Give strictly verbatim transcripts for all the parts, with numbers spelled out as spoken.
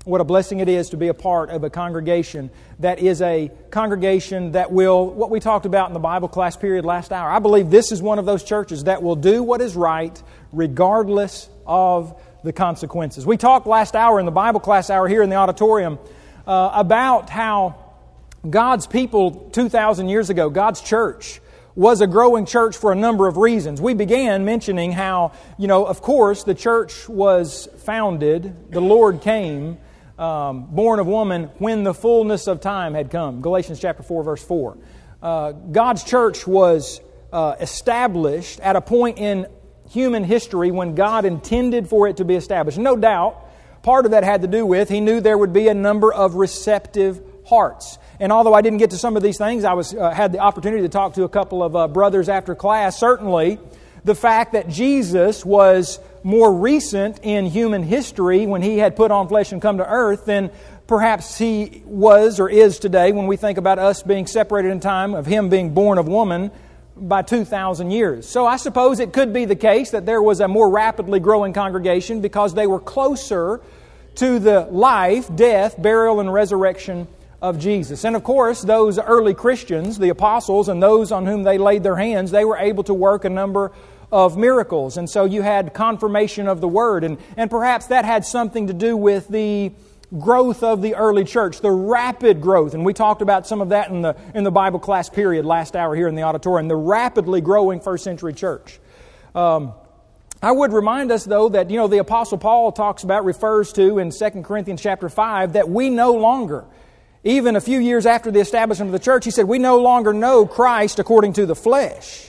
What a blessing it is to be a part of a congregation that is a congregation that will, what we talked about in the Bible class period last hour. I believe this is one of those churches that will do what is right regardless of the consequences. We talked last hour in the Bible class hour here in the auditorium uh, about how God's people two thousand years ago, God's church, was a growing church for a number of reasons. We began mentioning how, you know, of course, the church was founded, the Lord came, um, born of woman, when the fullness of time had come. Galatians chapter four, verse four. Uh, God's church was uh, established at a point in human history when God intended for it to be established. No doubt, part of that had to do with He knew there would be a number of receptive hearts. And although I didn't get to some of these things, I was uh, had the opportunity to talk to a couple of uh, brothers after class. Certainly, the fact that Jesus was more recent in human history when He had put on flesh and come to earth than perhaps He was or is today when we think about us being separated in time, of Him being born of woman by two thousand years. So I suppose it could be the case that there was a more rapidly growing congregation because they were closer to the life, death, burial, and resurrection of Jesus. And of course, those early Christians, the apostles, and those on whom they laid their hands, they were able to work a number of miracles. And so you had confirmation of the Word. And, and perhaps that had something to do with the growth of the early church, the rapid growth. And we talked about some of that in the in the Bible class period last hour here in the auditorium, the rapidly growing first century church. Um, I would remind us, though, that, you know, the Apostle Paul talks about, refers to in Second Corinthians chapter five, that we no longer, even a few years after the establishment of the church, he said, we no longer know Christ according to the flesh.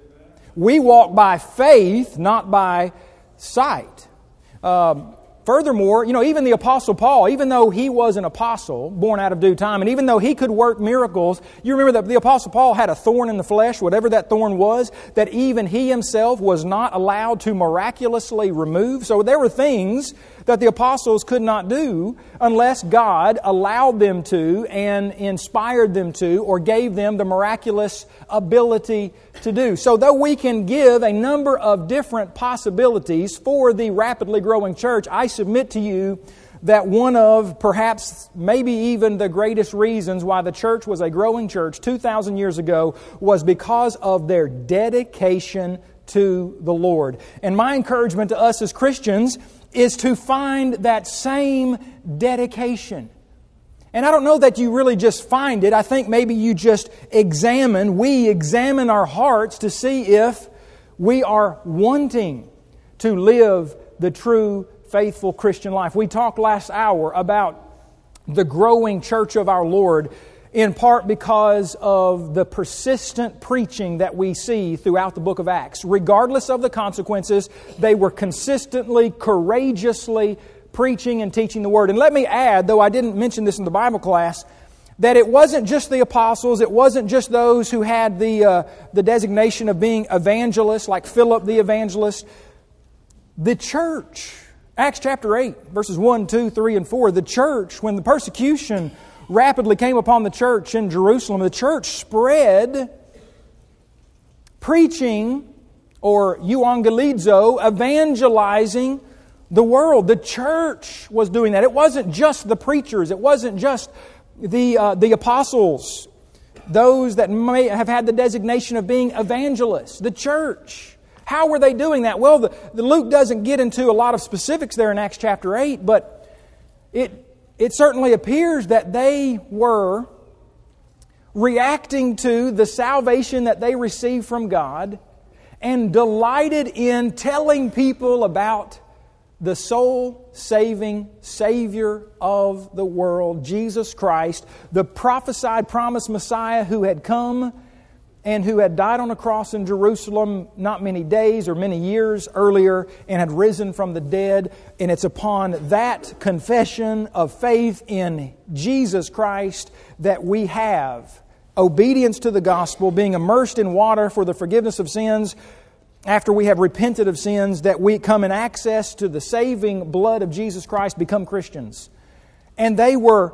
We walk by faith, not by sight. Um, Furthermore, you know, even the Apostle Paul, even though he was an apostle, born out of due time, and even though he could work miracles, you remember that the Apostle Paul had a thorn in the flesh, whatever that thorn was, that even he himself was not allowed to miraculously remove. So there were things that the apostles could not do unless God allowed them to and inspired them to or gave them the miraculous ability to do. So though we can give a number of different possibilities for the rapidly growing church, I submit to you that one of perhaps maybe even the greatest reasons why the church was a growing church two thousand years ago was because of their dedication to the Lord. And my encouragement to us as Christians is to find that same dedication. And I don't know that you really just find it. I think maybe you just examine, we examine our hearts to see if we are wanting to live the true, faithful Christian life. We talked last hour about the growing church of our Lord, in part because of the persistent preaching that we see throughout the book of Acts. Regardless of the consequences, they were consistently, courageously preaching and teaching the Word. And let me add, though I didn't mention this in the Bible class, that it wasn't just the apostles, it wasn't just those who had the, uh, the designation of being evangelists, like Philip the evangelist. The church, Acts chapter eight, verses one, two, three, and four, the church, when the persecution rapidly came upon the church in Jerusalem, the church spread preaching, or euangelizo, evangelizing the world. The church was doing that. It wasn't just the preachers. It wasn't just the uh, the apostles, those that may have had the designation of being evangelists. The church. How were they doing that? Well, the, the Luke doesn't get into a lot of specifics there in Acts chapter eight, but it It certainly appears that they were reacting to the salvation that they received from God and delighted in telling people about the soul-saving Savior of the world, Jesus Christ, the prophesied, promised Messiah who had come and who had died on a cross in Jerusalem not many days or many years earlier and had risen from the dead. And it's upon that confession of faith in Jesus Christ that we have obedience to the gospel, being immersed in water for the forgiveness of sins after we have repented of sins, that we come in access to the saving blood of Jesus Christ, become Christians. And they were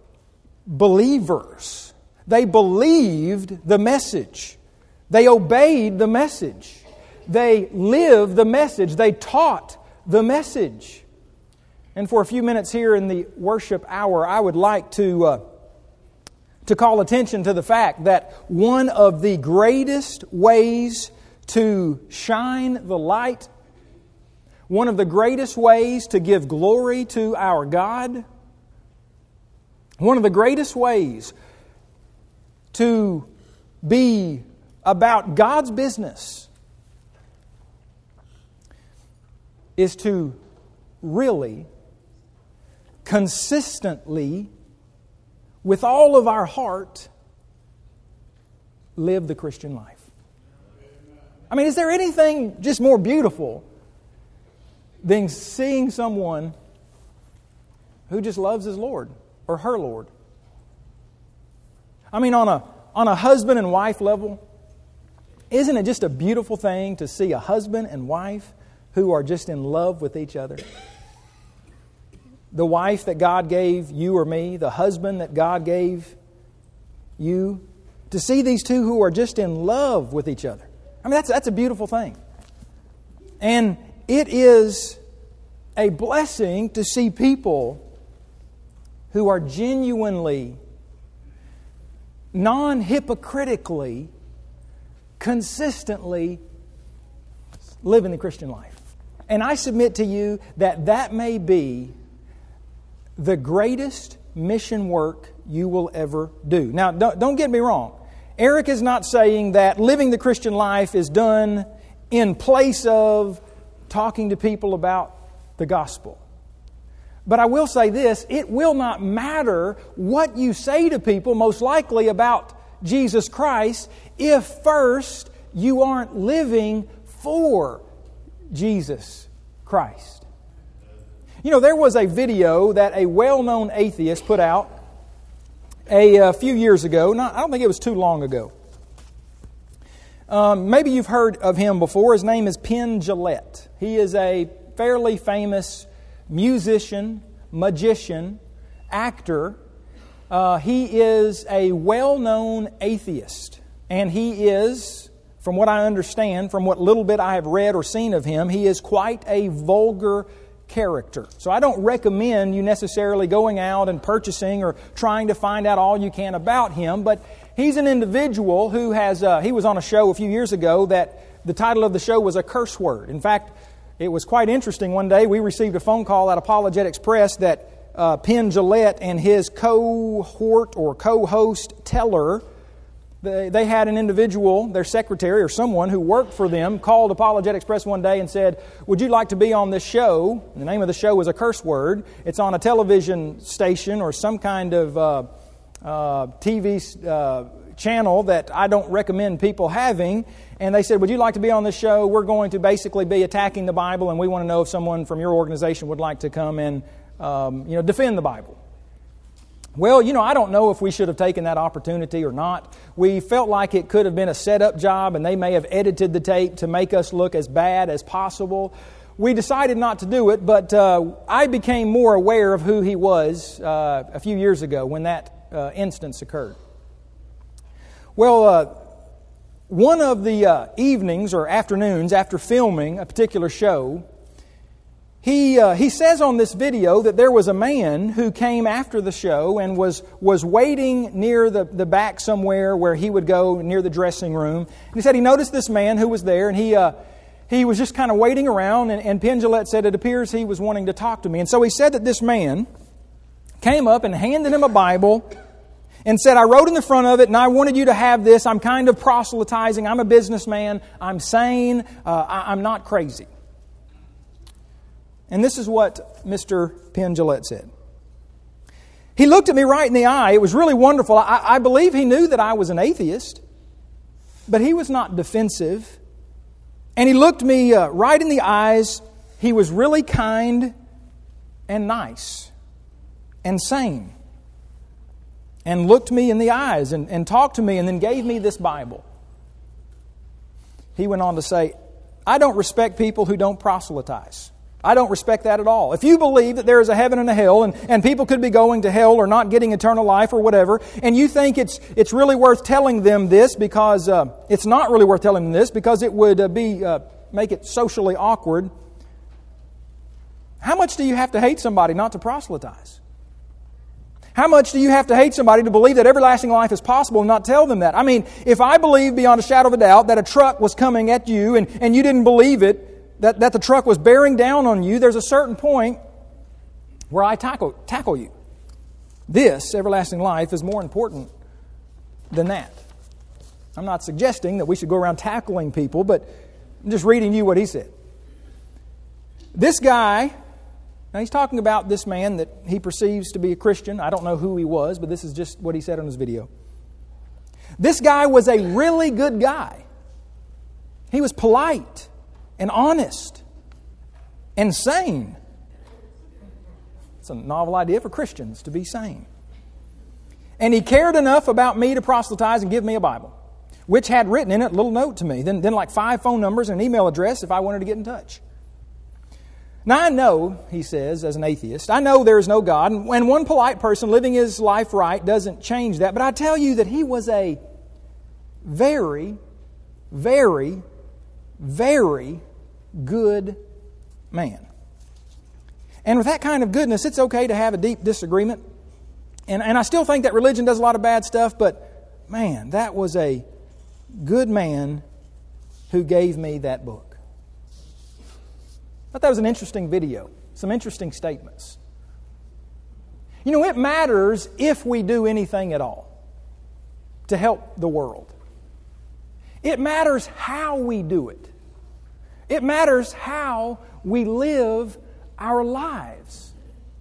believers. They believed the message. They obeyed the message. They lived the message. They taught the message. And for a few minutes here in the worship hour, I would like to, uh, to call attention to the fact that one of the greatest ways to shine the light, one of the greatest ways to give glory to our God, one of the greatest ways to be about God's business is to really, consistently, with all of our heart, live the Christian life. I mean, is there anything just more beautiful than seeing someone who just loves his Lord or her Lord? I mean, on a on a husband and wife level, isn't it just a beautiful thing to see a husband and wife who are just in love with each other? The wife that God gave you or me, the husband that God gave you, to see these two who are just in love with each other. I mean, that's that's a beautiful thing. And it is a blessing to see people who are genuinely, non-hypocritically, consistently living the Christian life. And I submit to you that that may be the greatest mission work you will ever do. Now, don't, don't get me wrong. Eric is not saying that living the Christian life is done in place of talking to people about the gospel. But I will say this, it will not matter what you say to people, most likely about Jesus Christ, if first you aren't living for Jesus Christ. You know, there was a video that a well-known atheist put out a, a few years ago. Not, I don't think it was too long ago. Um, maybe you've heard of him before. His name is Penn Jillette. He is a fairly famous musician, magician, actor. Uh, he is a well-known atheist. And he is, from what I understand, from what little bit I have read or seen of him, he is quite a vulgar character. So I don't recommend you necessarily going out and purchasing or trying to find out all you can about him, but he's an individual who has, uh, he was on a show a few years ago that the title of the show was A Curse Word. In fact, it was quite interesting. One day we received a phone call at Apologetics Press that uh, Penn Jillette and his cohort or co-host Teller, they, they had an individual, their secretary or someone who worked for them, called Apologetics Press one day and said, "Would you like to be on this show?" The name of the show was A Curse Word. It's on a television station or some kind of uh, uh, T V uh, channel that I don't recommend people having. And they said, "Would you like to be on this show? We're going to basically be attacking the Bible, and we want to know if someone from your organization would like to come and um, you know, defend the Bible." Well, you know, I don't know if we should have taken that opportunity or not. We felt like it could have been a set-up job, and they may have edited the tape to make us look as bad as possible. We decided not to do it, but uh, I became more aware of who he was uh, a few years ago when that uh, instance occurred. Well, uh, one of the uh, evenings or afternoons after filming a particular show, He uh, he says on this video that there was a man who came after the show and was was waiting near the, the back somewhere where he would go near the dressing room. And he said he noticed this man who was there, and he uh, he was just kind of waiting around. And, and Penn Jillette said it appears he was wanting to talk to me. And so he said that this man came up and handed him a Bible and said, "I wrote in the front of it, and I wanted you to have this. I'm kind of proselytizing. I'm a businessman. I'm sane. Uh, I, I'm not crazy." And this is what Mister Penn Jillette said. He looked at me right in the eye. It was really wonderful. I, I believe he knew that I was an atheist, but he was not defensive. And he looked me uh, right in the eyes. He was really kind and nice and sane, and looked me in the eyes and, and talked to me and then gave me this Bible. He went on to say, "I don't respect people who don't proselytize. I don't respect that at all. If you believe that there is a heaven and a hell, and, and people could be going to hell or not getting eternal life or whatever, and you think it's it's really worth telling them this because uh, it's not really worth telling them this because it would uh, be uh, make it socially awkward, How much do you have to hate somebody not to proselytize? How much do you have to hate somebody to believe that everlasting life is possible and not tell them that? I mean, if I believe beyond a shadow of a doubt that a truck was coming at you and, and you didn't believe it, that, that the truck was bearing down on you, there's a certain point where I tackle, tackle you. This, everlasting life, is more important than that. I'm not suggesting that we should go around tackling people, but I'm just reading you what he said. This guy, now he's talking about this man that he perceives to be a Christian. I don't know who he was, but this is just what he said on his video. This guy was a really good guy. He was polite and honest and sane. It's a novel idea for Christians to be sane. And he cared enough about me to proselytize and give me a Bible, which had written in it a little note to me, then, then like five phone numbers and an email address if I wanted to get in touch. Now I know, he says, as an atheist, I know there is no God, and one polite person living his life right doesn't change that, but I tell you that he was a very, very, very good man. And with that kind of goodness, it's okay to have a deep disagreement. And, and I still think that religion does a lot of bad stuff, but man, that was a good man who gave me that book. I thought that was an interesting video. Some interesting statements. You know, it matters if we do anything at all to help the world. It matters how we do it. It matters how we live our lives.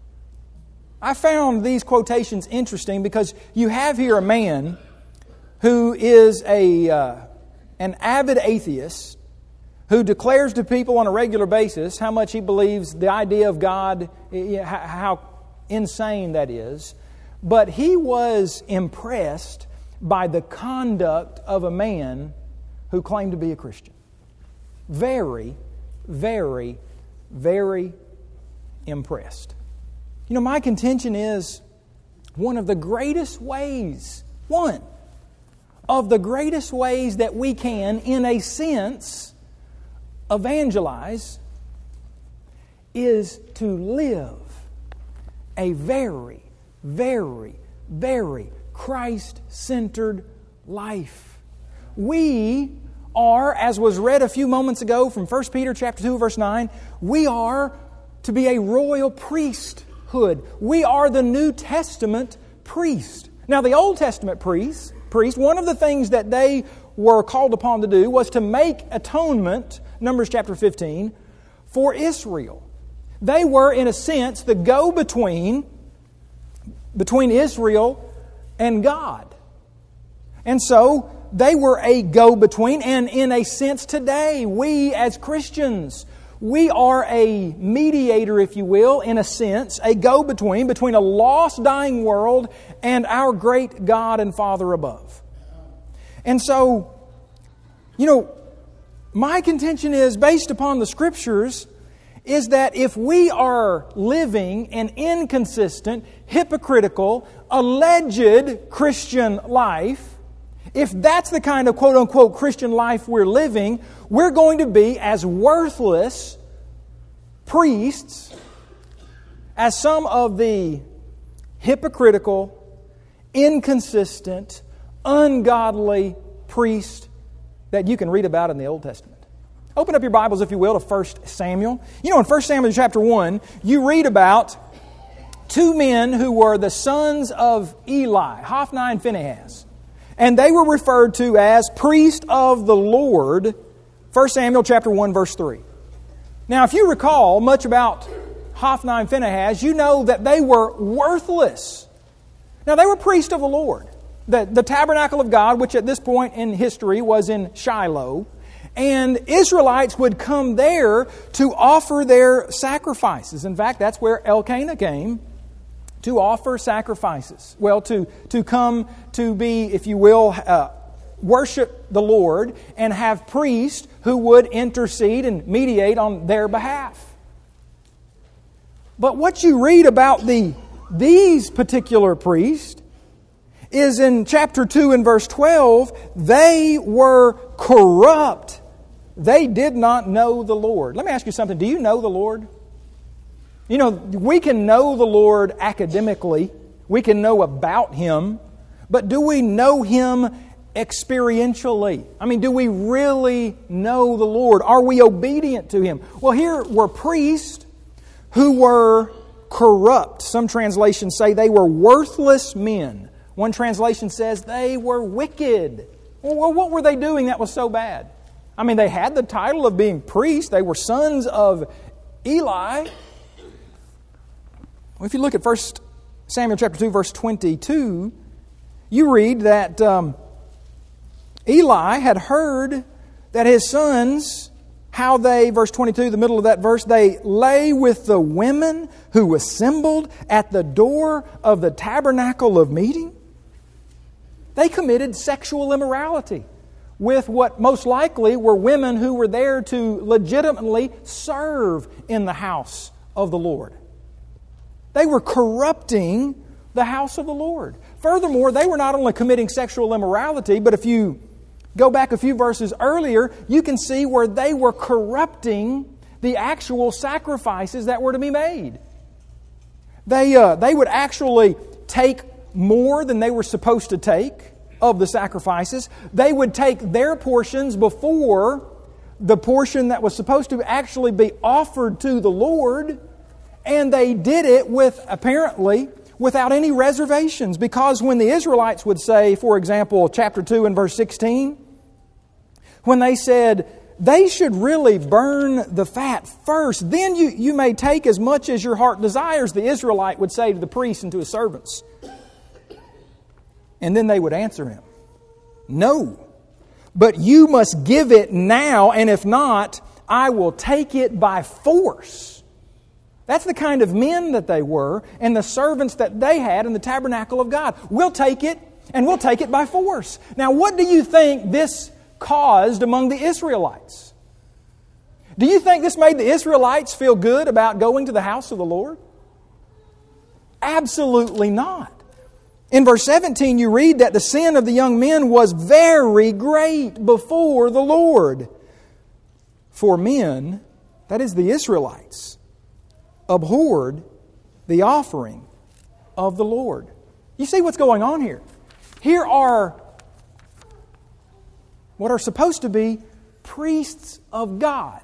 I found these quotations interesting because you have here a man who is a uh, an avid atheist who declares to people on a regular basis how much he believes the idea of God, how insane that is. But he was impressed by the conduct of a man who claimed to be a Christian. Very, very, very impressed. You know, my contention is one of the greatest ways, one of the greatest ways that we can, in a sense, evangelize is to live a very, very, very Christ-centered life. We are, as was read a few moments ago from First Peter chapter two, verse nine, we are to be a royal priesthood. We are the New Testament priest. Now, the Old Testament priest, priest, one of the things that they were called upon to do was to make atonement, Numbers chapter fifteen, for Israel. They were, in a sense, the go-between between Israel and God. And so, they were a go-between, and in a sense today, we as Christians, we are a mediator, if you will, in a sense, a go-between between a lost, dying world and our great God and Father above. And so, you know, my contention is, based upon the Scriptures, is that if we are living an inconsistent, hypocritical, alleged Christian life, if that's the kind of quote-unquote Christian life we're living, we're going to be as worthless priests as some of the hypocritical, inconsistent, ungodly priests that you can read about in the Old Testament. Open up your Bibles, if you will, to First Samuel. You know, in First Samuel chapter one, you read about two men who were the sons of Eli, Hophni and Phinehas. And they were referred to as priest of the Lord, First Samuel chapter one, verse three. Now, if you recall much about Hophni and Phinehas, you know that they were worthless. Now, they were priests of the Lord. The, the tabernacle of God, which at this point in history was in Shiloh, and Israelites would come there to offer their sacrifices. In fact, that's where Elkanah came, to offer sacrifices. Well, to, to come to be, if you will, uh, worship the Lord and have priests who would intercede and mediate on their behalf. But what you read about the these particular priests is in chapter two and verse twelve, they were corrupt. They did not know the Lord. Let me ask you something. Do you know the Lord? You know, we can know the Lord academically. We can know about Him. But do we know Him experientially? I mean, do we really know the Lord? Are we obedient to Him? Well, here were priests who were corrupt. Some translations say they were worthless men. One translation says they were wicked. Well, what were they doing that was so bad? I mean, they had the title of being priests. They were sons of Eli. Well, if you look at First Samuel chapter two, verse twenty-two, you read that um, Eli had heard that his sons, how they, verse twenty-two, the middle of that verse, they lay with the women who assembled at the door of the tabernacle of meeting. They committed sexual immorality with what most likely were women who were there to legitimately serve in the house of the Lord. They were corrupting the house of the Lord. Furthermore, they were not only committing sexual immorality, but if you go back a few verses earlier, you can see where they were corrupting the actual sacrifices that were to be made. They, uh, they would actually take more than they were supposed to take of the sacrifices. They would take their portions before the portion that was supposed to actually be offered to the Lord, and they did it with, apparently, without any reservations. Because when the Israelites would say, for example, chapter two and verse sixteen, when they said, they should really burn the fat first, then you, you may take as much as your heart desires, the Israelite would say to the priests and to his servants. And then they would answer him, no, but you must give it now, and if not, I will take it by force. That's the kind of men that they were, and the servants that they had in the tabernacle of God. We'll take it, and we'll take it by force. Now, what do you think this caused among the Israelites? Do you think this made the Israelites feel good about going to the house of the Lord? Absolutely not. In verse seventeen, you read that the sin of the young men was very great before the Lord. For men, that is the Israelites, abhorred the offering of the Lord. You see what's going on here? Here are what are supposed to be priests of God,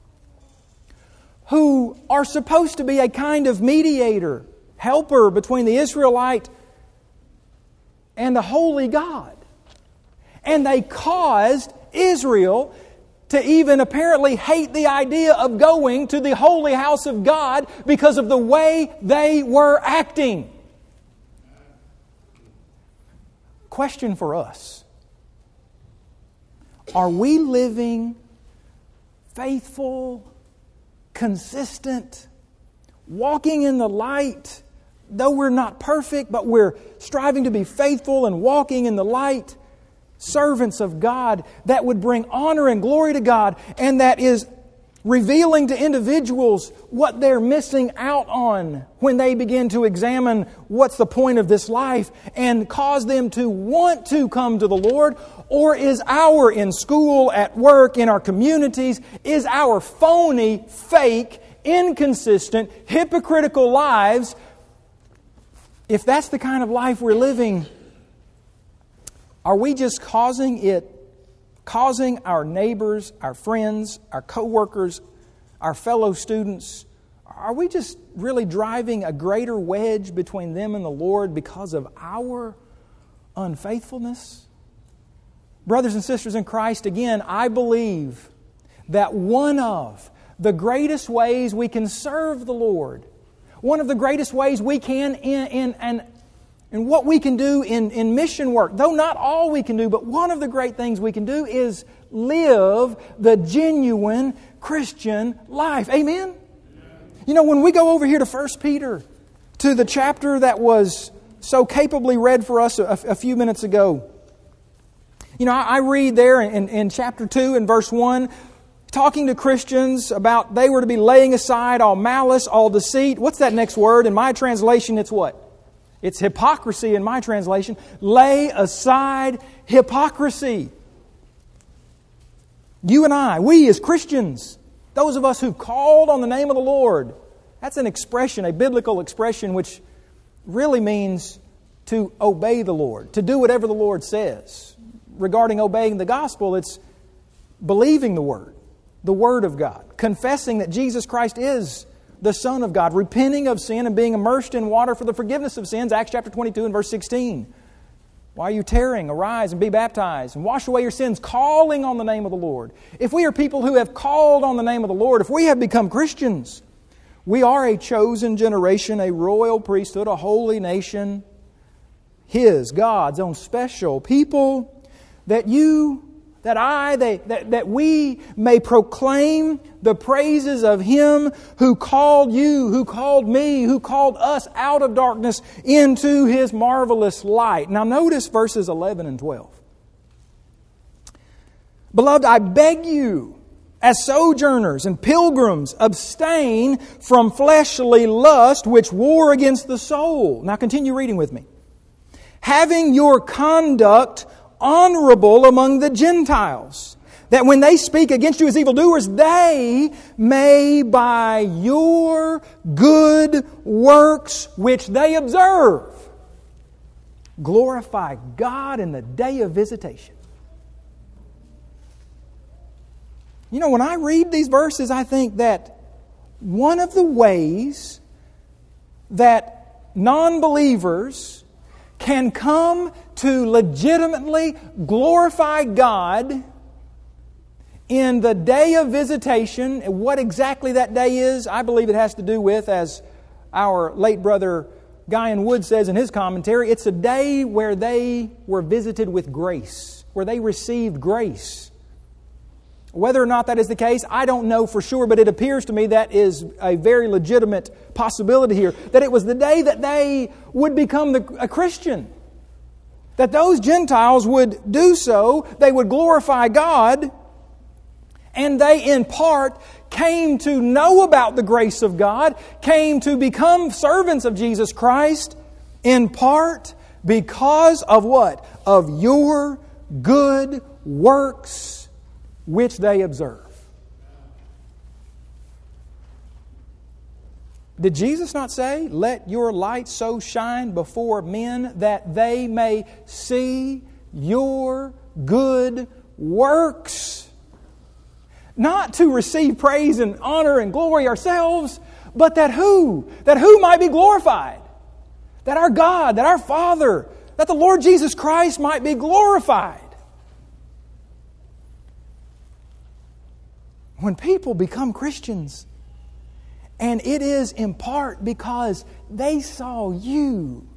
who are supposed to be a kind of mediator, helper between the Israelite and the holy God. And they caused Israel to even apparently hate the idea of going to the holy house of God because of the way they were acting. Question for us. Are we living faithful, consistent, walking in the light? Though we're not perfect, but we're striving to be faithful and walking in the light, servants of God that would bring honor and glory to God, and that is revealing to individuals what they're missing out on when they begin to examine what's the point of this life and cause them to want to come to the Lord? Or is our, in school, at work, in our communities, is our phony, fake, inconsistent, hypocritical lives, if that's the kind of life we're living, are we just causing it, causing our neighbors, our friends, our co-workers, our fellow students, are we just really driving a greater wedge between them and the Lord because of our unfaithfulness? Brothers and sisters in Christ, again, I believe that one of the greatest ways we can serve the Lord, one of the greatest ways we can in, in, in, in what we can do in, in mission work, though not all we can do, but one of the great things we can do is live the genuine Christian life. Amen? You know, when we go over here to First Peter, to the chapter that was so capably read for us a, a few minutes ago, you know, I, I read there in, in chapter two and verse one, talking to Christians about they were to be laying aside all malice, all deceit. What's that next word? In my translation, it's what? It's hypocrisy in my translation. Lay aside hypocrisy. You and I, we as Christians, those of us who've called on the name of the Lord, That's an expression, a biblical expression, which really means to obey the Lord, to do whatever the Lord says. Regarding obeying the gospel, it's believing the Word, the Word of God, confessing that Jesus Christ is the Son of God, repenting of sin and being immersed in water for the forgiveness of sins, Acts chapter twenty-two and verse sixteen. Why are you tearing? Arise and be baptized and wash away your sins, calling on the name of the Lord. If we are people who have called on the name of the Lord, if we have become Christians, we are a chosen generation, a royal priesthood, a holy nation, His, God's own special people, that you, that I, they, that, that we may proclaim the praises of Him who called you, who called me, who called us out of darkness into His marvelous light. Now notice verses eleven and twelve. Beloved, I beg you, as sojourners and pilgrims, abstain from fleshly lust which war against the soul. Now continue reading with me. Having your conduct honorable among the Gentiles, that when they speak against you as evildoers, they may by your good works which they observe glorify God in the day of visitation. You know, when I read these verses, I think that one of the ways that non-believers can come to legitimately glorify God in the day of visitation. What exactly that day is, I believe it has to do with, as our late brother Guyan Wood says in his commentary, it's a day where they were visited with grace, where they received grace. Whether or not that is the case, I don't know for sure, but it appears to me that is a very legitimate possibility here, that it was the day that they would become the, a Christian. That those Gentiles would do so, they would glorify God, and they in part came to know about the grace of God, came to become servants of Jesus Christ, in part because of what? Of your good works which they observe. Did Jesus not say, let your light so shine before men that they may see your good works? Not to receive praise and honor and glory ourselves, but that who? That who might be glorified? That our God, that our Father, that the Lord Jesus Christ might be glorified. When people become Christians, and it is in part because they saw you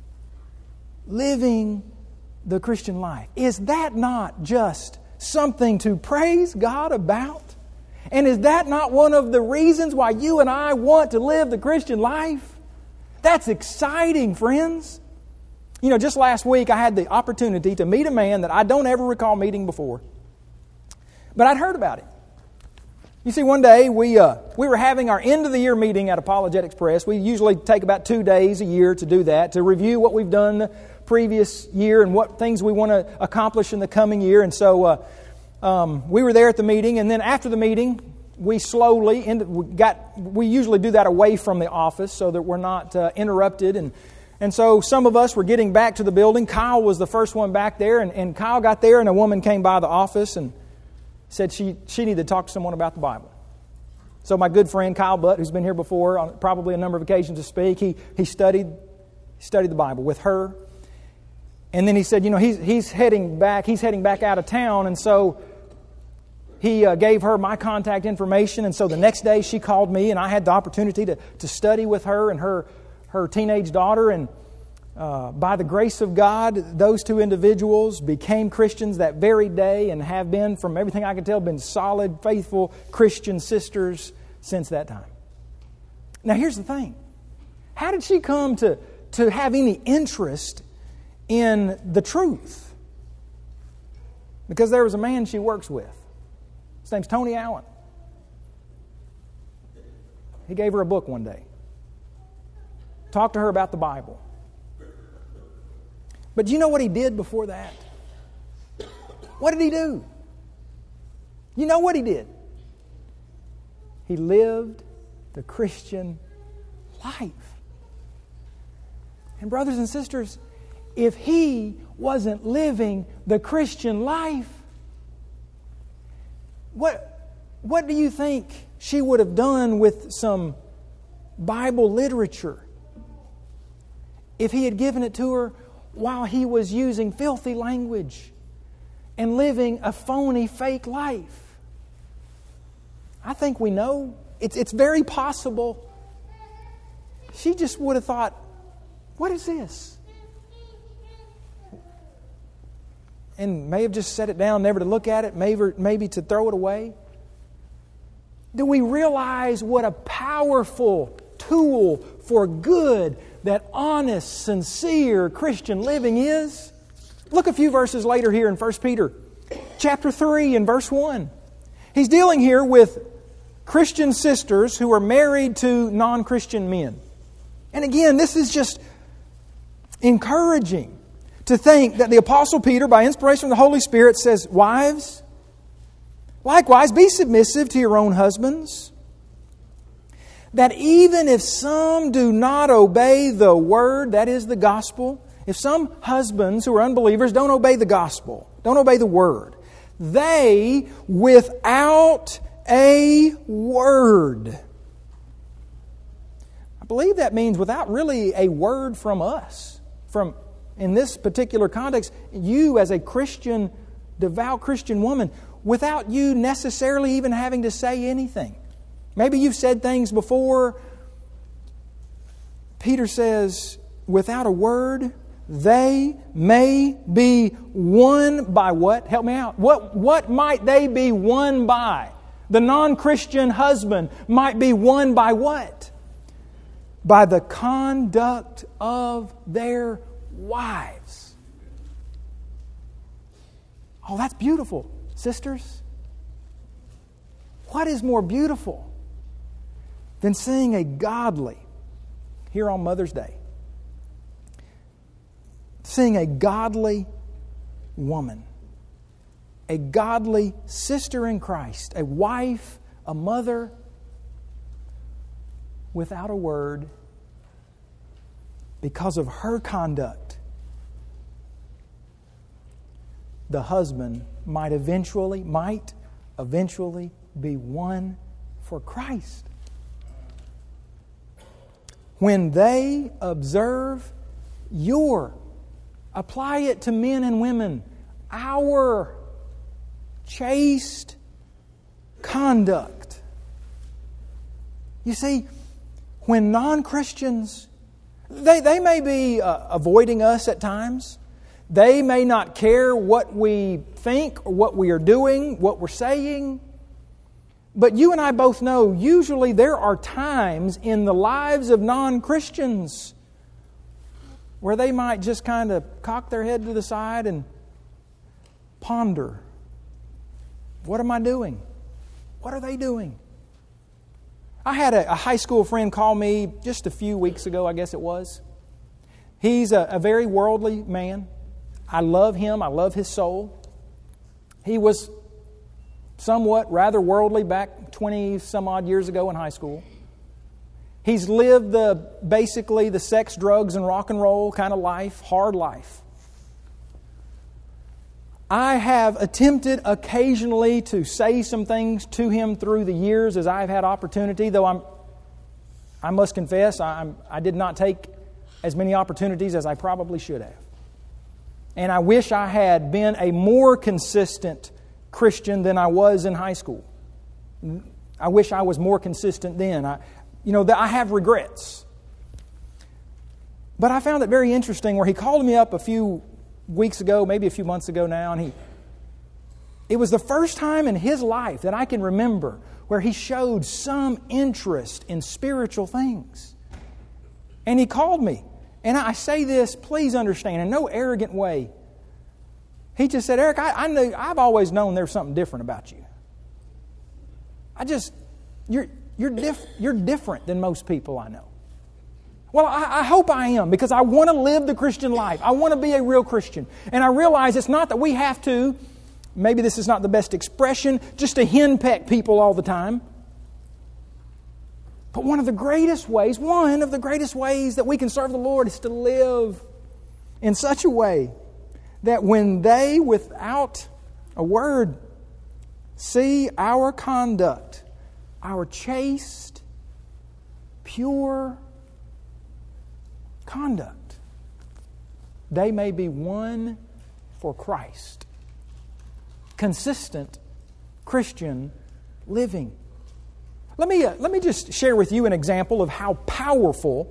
living the Christian life. Is that not just something to praise God about? And is that not one of the reasons why you and I want to live the Christian life? That's exciting, friends. You know, just last week I had the opportunity to meet a man that I don't ever recall meeting before. But I'd heard about him. You see, one day we uh, we were having our end of the year meeting at Apologetics Press. We usually take about two days a year to do that, to review what we've done the previous year and what things we want to accomplish in the coming year. And so uh, um, we were there at the meeting, and then after the meeting, we slowly ended, we got. We usually do that away from the office so that we're not uh, interrupted. And and so some of us were getting back to the building. Kyle was the first one back there, and, and Kyle got there, and a woman came by the office and said she, she needed to talk to someone about the Bible. So my good friend Kyle Butt, who's been here before on probably a number of occasions to speak, he he studied studied the Bible with her. And then he said, you know, he's he's heading back, he's heading back out of town, and so he uh, gave her my contact information. And so the next day she called me, and I had the opportunity to to study with her and her her teenage daughter. And Uh, by the grace of God, those two individuals became Christians that very day and have been, from everything I can tell, been solid, faithful Christian sisters since that time. Now here's the thing. How did she come to, to have any interest in the truth? Because there was a man she works with. His name's Tony Allen. He gave her a book one day. Talked to her about the Bible. But do you know what he did before that? What did he do? You know what he did? He lived the Christian life. And brothers and sisters, if he wasn't living the Christian life, what, what do you think she would have done with some Bible literature if he had given it to her while he was using filthy language and living a phony, fake life? I think we know. It's, it's very possible she just would have thought, what is this? And may have just set it down, never to look at it, maybe, maybe to throw it away. Do we realize what a powerful tool for good that honest, sincere Christian living is? Look a few verses later here in First Peter chapter three and verse one. He's dealing here with Christian sisters who are married to non-Christian men. And again, this is just encouraging to think that the Apostle Peter, by inspiration of the Holy Spirit, says, wives, likewise be submissive to your own husbands, that even if some do not obey the word, that is the gospel, if some husbands who are unbelievers don't obey the gospel, don't obey the word, they, without a word. I believe that means without really a word from us. From, in this particular context, you as a Christian, devout Christian woman, without you necessarily even having to say anything. Maybe you've said things before. Peter says, without a word, they may be won by what? Help me out. What, what might they be won by? The non-Christian husband might be won by what? By the conduct of their wives. Oh, that's beautiful, sisters. What is more beautiful than seeing a godly, here on Mother's Day, seeing a godly woman, a godly sister in Christ, a wife, a mother, without a word, because of her conduct, the husband might eventually, might eventually be won for Christ. When they observe your, apply it to men and women, our chaste conduct. You see, when non-Christians, they, they may be uh, avoiding us at times. They may not care what we think or what we are doing, what we're saying. But you and I both know, usually there are times in the lives of non-Christians where they might just kind of cock their head to the side and ponder. What am I doing? What are they doing? I had a, a high school friend call me just a few weeks ago, I guess it was. He's a, a very worldly man. I love him. I love his soul. He was somewhat rather worldly back twenty some odd years ago in high school. He's lived the basically the sex, drugs, and rock and roll kind of life, hard life. I have attempted occasionally to say some things to him through the years as I've had opportunity, though I'm, I must confess I'm, I did not take as many opportunities as I probably should have. And I wish I had been a more consistent Christian than I was in high school. I wish I was more consistent then. I, you know, I have regrets. But I found it very interesting where he called me up a few weeks ago, maybe a few months ago now, and he, it was the first time in his life that I can remember where he showed some interest in spiritual things. And he called me. And I say this, please understand, in no arrogant way. He just said, Eric, I, I knew, I've always known there's something different about you. I just, you're you're diff, you're different than most people I know. Well, I, I hope I am, because I want to live the Christian life. I want to be a real Christian. And I realize it's not that we have to, maybe this is not the best expression, just to henpeck people all the time. But one of the greatest ways, one of the greatest ways that we can serve the Lord is to live in such a way that when they, without a word, see our conduct, our chaste, pure conduct, they may be won for Christ. Consistent Christian living. Let me, uh, let me just share with you an example of how powerful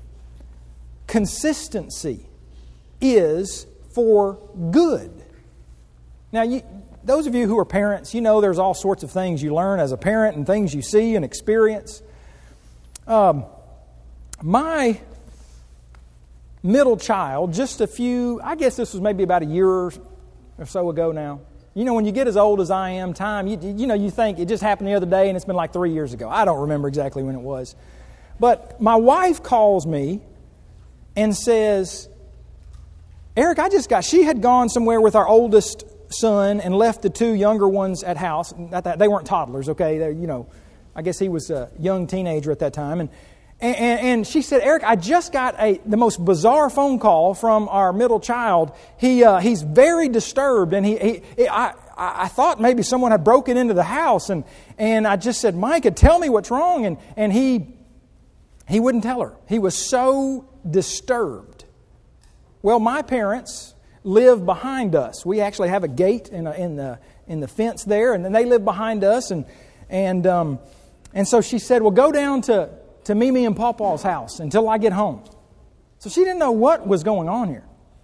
consistency is for good. Now, you, those of you who are parents, you know there's all sorts of things you learn as a parent and things you see and experience. Um, my middle child, just a few, I guess this was maybe about a year or so ago now. You know, when you get as old as I am, time, you, you know, you think it just happened the other day and it's been like three years ago. I don't remember exactly when it was. But my wife calls me and says, Eric, I just got, she had gone somewhere with our oldest son and left the two younger ones at house. They weren't toddlers, okay? They're, you know, I guess he was a young teenager at that time. And And, and she said, Eric, I just got a the most bizarre phone call from our middle child. He uh, he's very disturbed, and he, he I I thought maybe someone had broken into the house, and and I just said, Micah, tell me what's wrong, and and he he wouldn't tell her. He was so disturbed. Well, my parents live behind us. We actually have a gate in a, in the in the fence there, and then they live behind us, and and um and so she said, well, go down to. to Mimi and Pawpaw's house until I get home. So she didn't know what was going on here.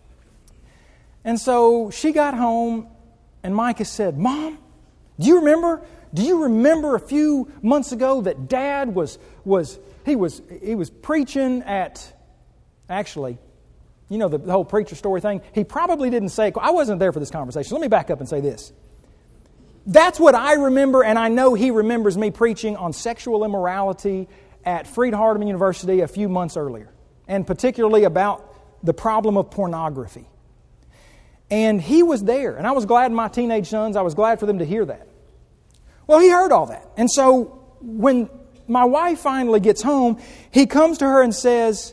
And so she got home and Micah said, Mom, do you remember, do you remember a few months ago that Dad was, was he was he was preaching at, actually, you know the, the whole preacher story thing? He probably didn't say, I wasn't there for this conversation. Let me back up and say this. That's what I remember, and I know he remembers me preaching on sexual immorality at Freed-Hardeman University a few months earlier, and particularly about the problem of pornography. And he was there, and I was glad my teenage sons, I was glad for them to hear that. Well, he heard all that. And so when my wife finally gets home, he comes to her and says,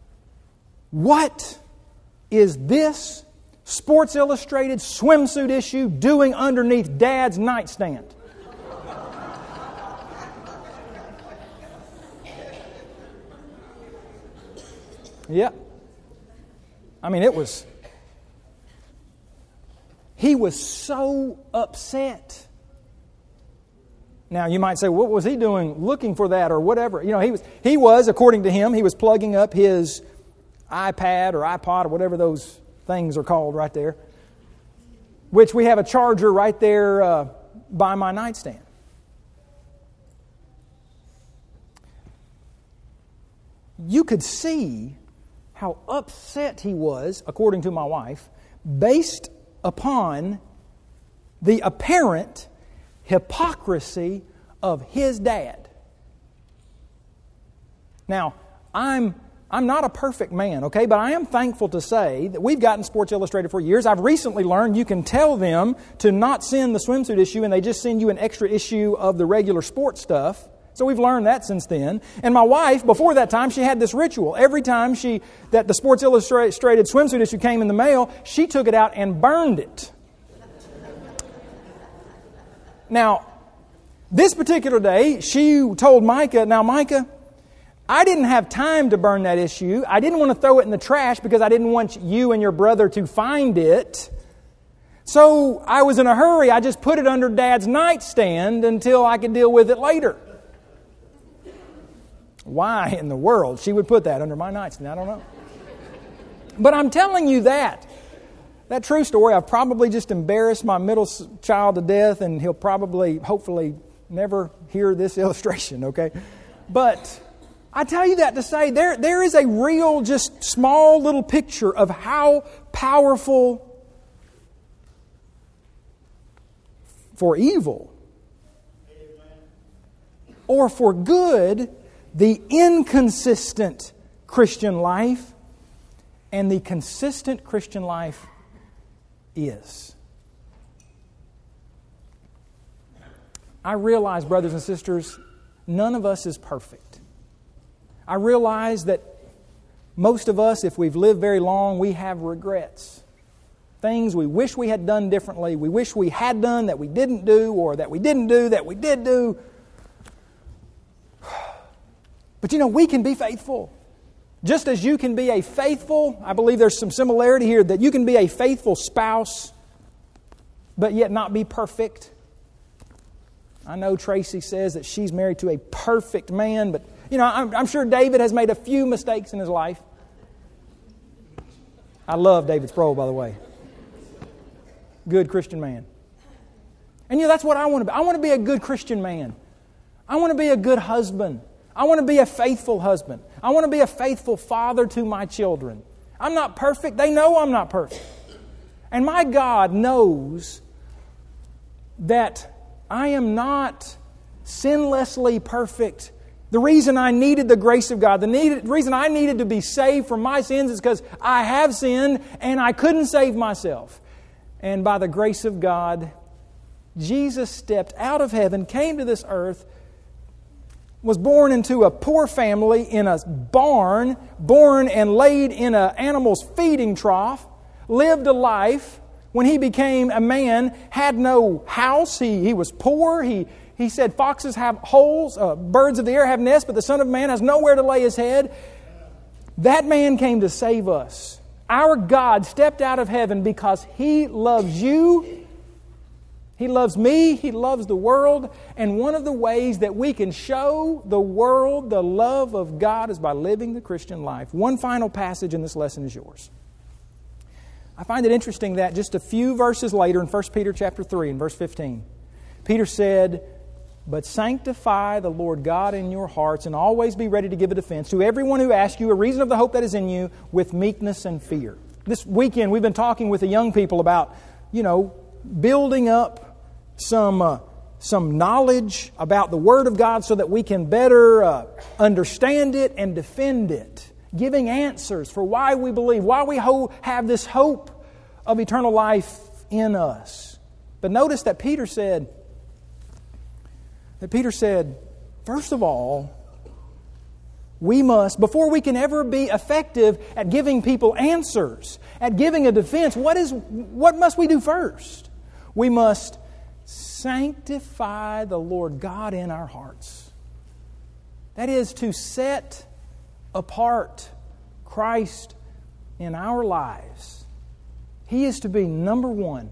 what is this Sports Illustrated swimsuit issue doing underneath Dad's nightstand? Yeah. I mean, it was... He was so upset. Now, you might say, what was he doing looking for that or whatever? You know, he was, he was, according to him, he was plugging up his iPad or iPod or whatever those things are called right there, which we have a charger right there uh, by my nightstand. You could see how upset he was, according to my wife, based upon the apparent hypocrisy of his dad. Now, I'm I'm not a perfect man, okay, but I am thankful to say that we've gotten Sports Illustrated for years. I've recently learned you can tell them to not send the swimsuit issue and they just send you an extra issue of the regular sports stuff. So we've learned that since then. And my wife, before that time, she had this ritual. Every time she that the Sports Illustrated swimsuit issue came in the mail, she took it out and burned it. Now, this particular day, she told Micah, now Micah, I didn't have time to burn that issue. I didn't want to throw it in the trash because I didn't want you and your brother to find it. So I was in a hurry. I just put it under Dad's nightstand until I could deal with it later. Why in the world she would put that under my nightstand, I don't know. But I'm telling you that. That true story, I've probably just embarrassed my middle child to death, and he'll probably, hopefully, never hear this illustration, okay? But I tell you that to say there, there is a real, just small little picture of how powerful for evil or for good the inconsistent Christian life and the consistent Christian life is. I realize, brothers and sisters, none of us is perfect. I realize that most of us, if we've lived very long, we have regrets. Things we wish we had done differently, we wish we had done that we didn't do, or that we didn't do that we did do. But you know, we can be faithful. Just as you can be a faithful, I believe there's some similarity here, that you can be a faithful spouse, but yet not be perfect. I know Tracy says that she's married to a perfect man, but you know, I'm, I'm sure David has made a few mistakes in his life. I love David Sproul, by the way. Good Christian man. And you know, that's what I want to be. I want to be a good Christian man. I want to be a good husband. I want to be a faithful husband. I want to be a faithful father to my children. I'm not perfect. They know I'm not perfect. And my God knows that I am not sinlessly perfect. The reason I needed the grace of God, the needed, reason I needed to be saved from my sins is because I have sinned and I couldn't save myself. And by the grace of God, Jesus stepped out of heaven, came to this earth, was born into a poor family in a barn, born and laid in an animal's feeding trough, lived a life. When He became a man, had no house. He, he was poor. He, he said, foxes have holes, uh, birds of the air have nests, but the Son of Man has nowhere to lay His head. That man came to save us. Our God stepped out of heaven because He loves you. He loves me. He loves the world. And one of the ways that we can show the world the love of God is by living the Christian life. One final passage in this lesson is yours. I find it interesting that just a few verses later in First Peter chapter three and verse fifteen, Peter said, "But sanctify the Lord God in your hearts, and always be ready to give a defense to everyone who asks you a reason of the hope that is in you with meekness and fear." This weekend we've been talking with the young people about, you know, building up some uh, some knowledge about the Word of God so that we can better uh, understand it and defend it. Giving answers for why we believe, why we ho- have this hope of eternal life in us. But notice that Peter said, that Peter said, first of all, we must, before we can ever be effective at giving people answers, at giving a defense, what is, what must we do first? We must sanctify the Lord God in our hearts. That is to set apart Christ in our lives. He is to be number one.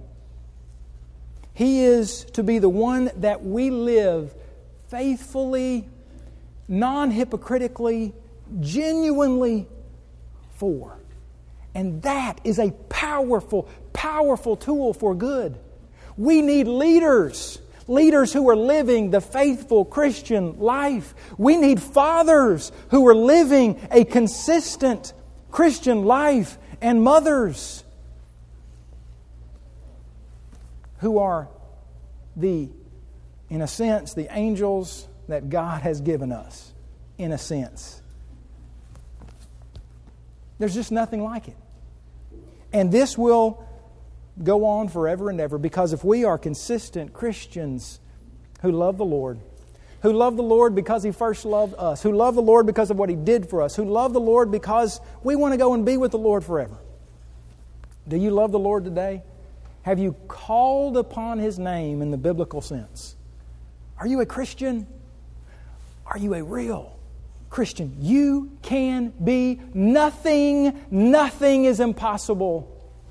He is to be the one that we live faithfully, non-hypocritically, genuinely for. And that is a powerful, powerful tool for good. We need leaders, leaders who are living the faithful Christian life. We need fathers who are living a consistent Christian life, and mothers who are the, in a sense, the angels that God has given us, in a sense. There's just nothing like it. And this will go on forever and ever, because if we are consistent Christians who love the Lord, who love the Lord because He first loved us, who love the Lord because of what He did for us, who love the Lord because we want to go and be with the Lord forever. Do you love the Lord today? Have you called upon His name in the biblical sense? Are you a Christian? Are you a real Christian? You can be nothing, nothing is impossible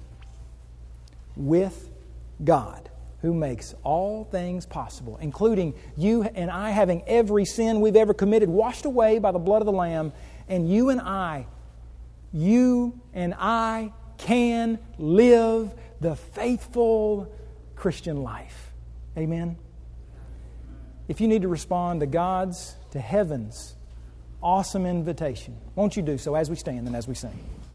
with God, who makes all things possible, including you and I having every sin we've ever committed washed away by the blood of the Lamb. And you and I, you and I can live the faithful Christian life. Amen? If you need to respond to God's, to heaven's awesome invitation, won't you do so as we stand and as we sing?